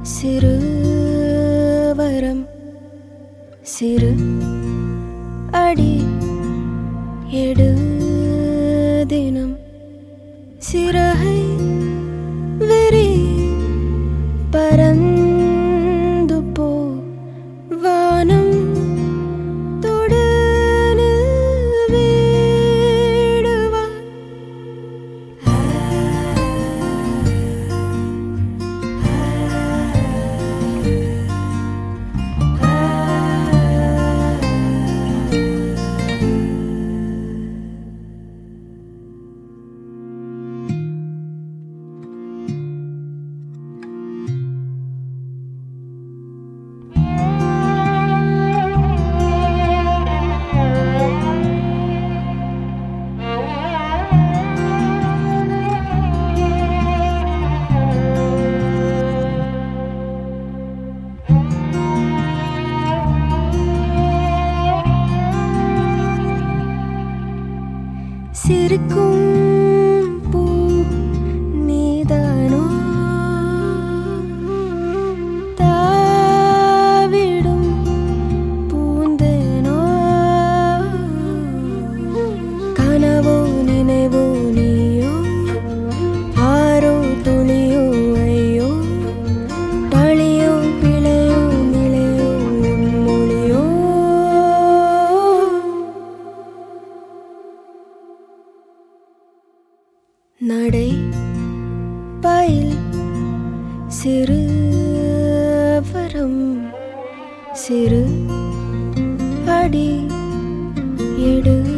சிறுவரம் சிறு அடி எடு தினம் சிறகை விரி பறந்து போ வானம் தொடு வீடுவா சிரிக்கும் பூ நீதானோ தாவிடும் பூந்தேனோ கனவோ நினைவோ நீயோ ஆரோ துணியோ ஐயோ தளியோ பிழையோ நிலையோ மொழியோ நடை பயில் சிறுவரம் சிறு அடி எடு